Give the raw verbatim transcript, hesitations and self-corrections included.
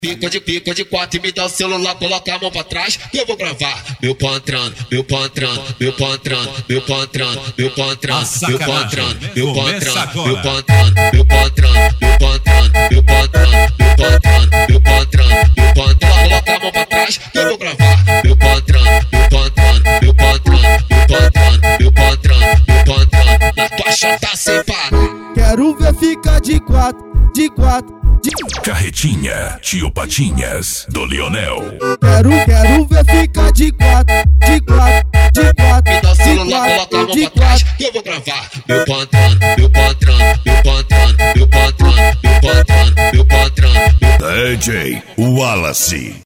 Pica de pica de quatro e me dá o celular, coloca a mão pra trás que eu vou gravar. Meu pau entrando, meu pau entrando, meu pau entrando, meu pau entrando, meu pau entrando, meu pau entrando, meu pau entrando, meu pau entrando, meu pau entrando, meu pau entrando, meu pau entrando, meu pau entrando, meu pau entrando, meu pau entrando, coloca a mão pra trás que eu vou gravar. Meu pau entrando, meu pau entrando, meu pau entrando, meu pau entrando, meu pau entrando, meu pau entrando, na tua chata sem parar. Quero ver ficar de quatro, de quatro. Carretinha, tio Patinhas, do Lionel. Quero, quero ver ficar de quatro, de quatro, de quatro. Me dá o celular, coloca a mão pra trás que eu vou gravar. Meu pau entrando, meu pau entrando, meu pau entrando, meu pau entrando, meu pau entrando, meu pau entrando. D J Wallace.